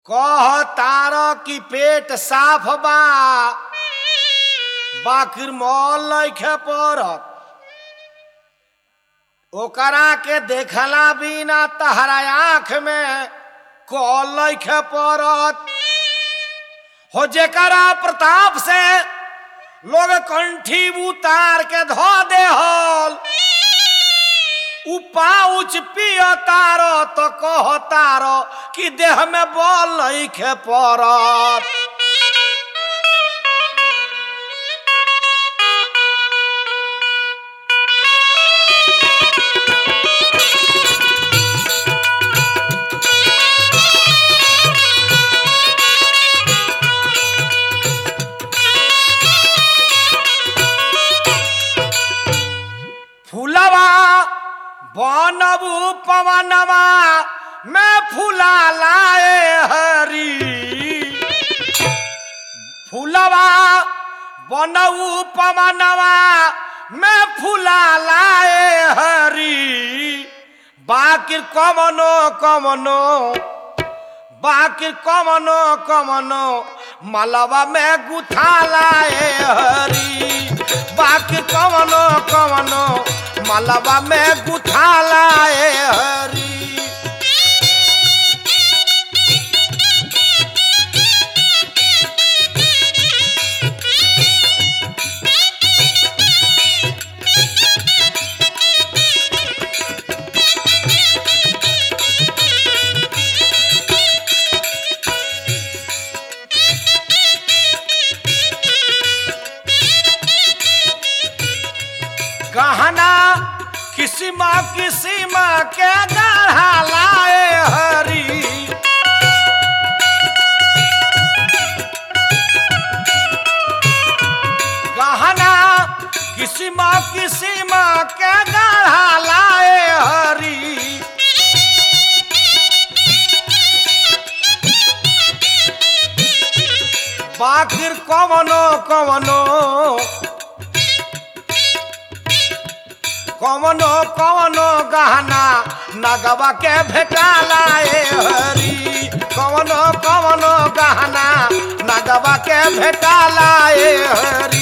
कह तार की पेट साफ बा बाकिर मौल लइखे पड़त। ओकरा के देखला बिना तहरा आँख में कौल लइखे पड़त। हो जेकरा प्रताप से लोग कंठी उतार के धो दे हल उ पाउच पियो तारो तो कह तारो कि देह में बल लइखे पड़त। फूलवा बनबू पवनवा में फूला लाए हरी। फूलवा बनबू पवनवा में फूला लाए हरी। बाकिर कमनो कमनो बाकिर कमनो कमनो मलवा में गुथा लाए हरी। बाकिर कमनो कमनो मलबा में गुथा लाए हरी। गहना किस्म किस्म के गढ़ा लाए हरी। गहना किस्म किस्म के गढ़ा लाए हरी। बाकिर कवनो कवनो कवनो कवनो गहना नगवा के भेटा लाए हरी। कवनो कवनो गहना नगवा के भेटा लाए हरी।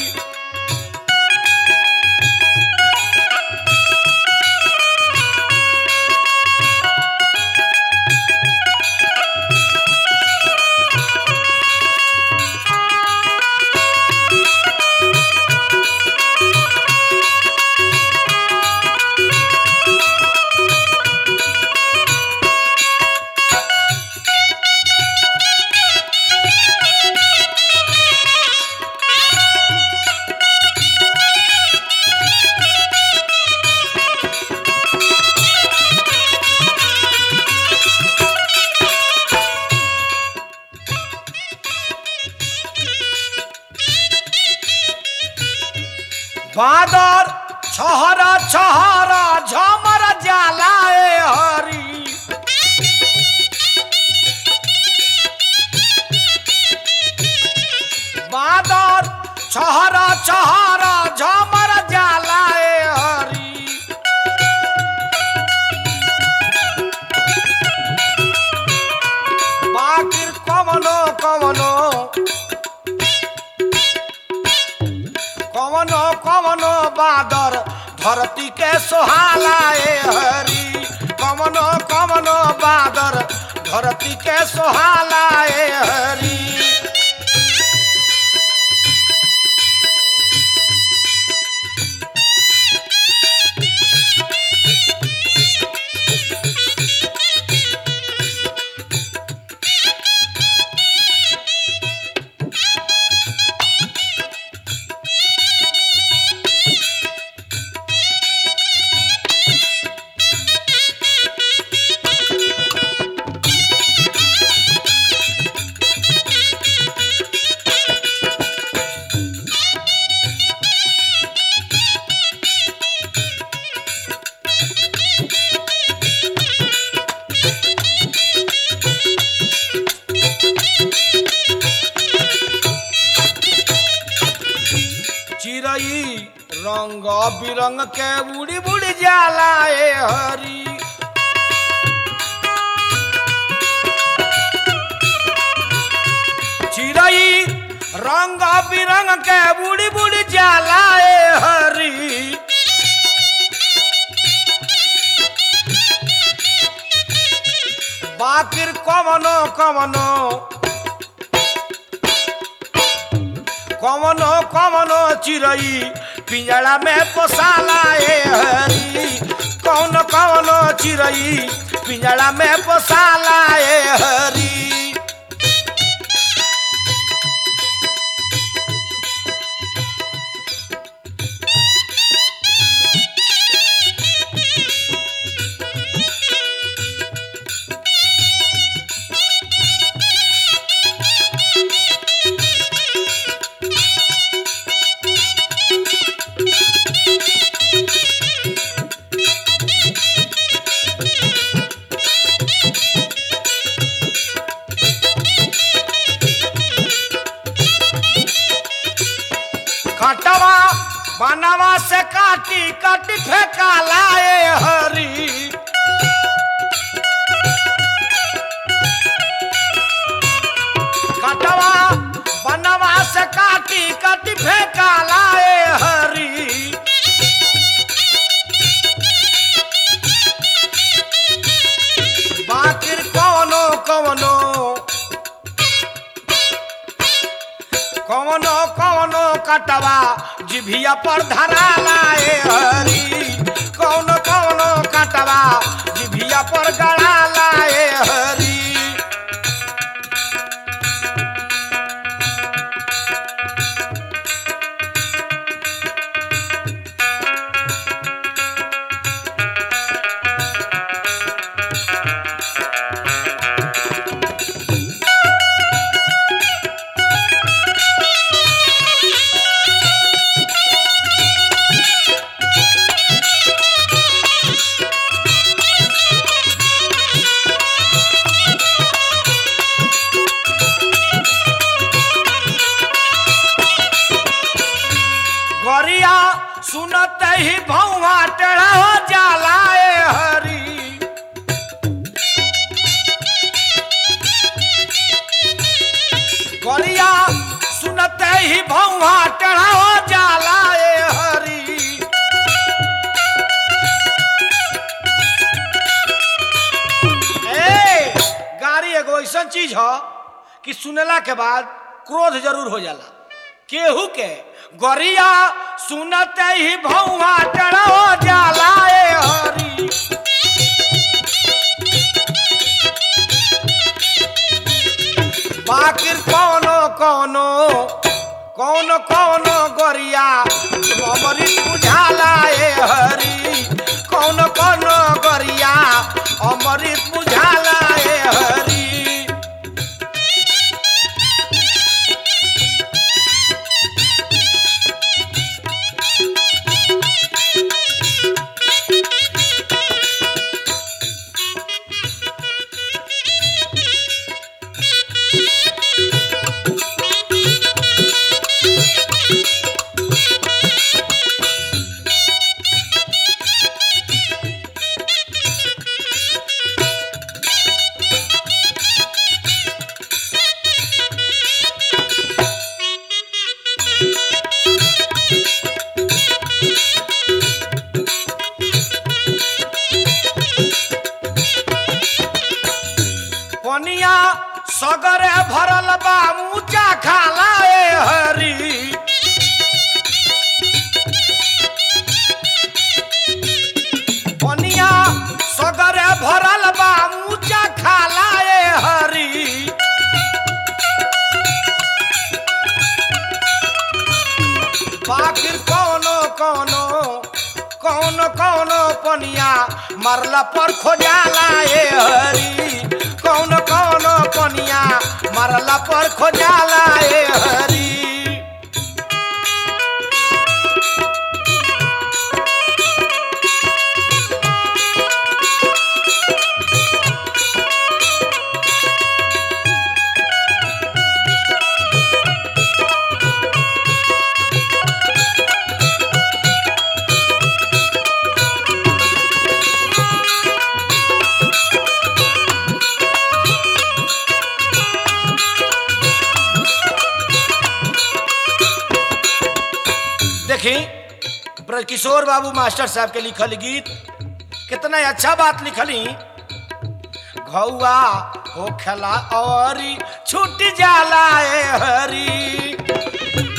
बादर छहरा छहरा झमर जलाए हरी। बादर छहरा छहरा झमर जलाए हरी। बाकिर कवनो कवनो कवनो कवनो बादर धरती के सोहालाए हरी। कवनो कवनो बादर धरती के सोहालाए हरी। चिरई रंग बिरंग के उड़ी बुड़ी जलाए हरी। बिरंग के बुड़ी बुड़ी जाला ए हरी। बाकिर कवनो कवनो कवनो कवनो चिड़ई पिंजड़ा में पोसाला ए हरी। कौन कवनो चिड़ई पिंजड़ा में पोसाला ए हरी। खटवा बनवा से काटी काटी फेंकाला ए हरी। खटवा बनवा से काटी काटी फेंकाला ए हरी। बाकिर कवनो कवनो कवनो कवनो कटवा जिभिया पर धराला ए हरी। कवनो कवनो कटवा जिभिया पर गड़ाला ए हरी। गरिया सुनते ही भौवा टेढ़ा हो जाला ए हरी। गरिया सुनते ही भौवा टेढ़ा हो जाला ए हरी। ए गाड़ी एगो ऐसा चीज ह कि सुनला के बाद क्रोध जरूर हो जाला केहू के। गरिया सुनते ही भौवा टेढ़ा हो जाला ए हरी। बाकिर कौनो कौनो कौनो कौनो गरिया अमृत बुझाला ए हरी। कौनो कौनो गरिया अमृत बुझाला ए हरी। पनिया सगरे भरल बा ऊंचा खाला ए हरी। पनिया सगरे भरल बा ऊंचा खाला ए हरी। बाकिर कौनो कौनो कौनो कौनो पनिया मरला पर खोजाला ए हरी। कौनो कौनो पनिया मरला पर खोजाला ए हरी। देखी ब्रजकिशोर बाबू मास्टर साहब के लिखल गीत कितना अच्छा बात लिखली। घौआ हो खेला और छूट जाला ए हरी।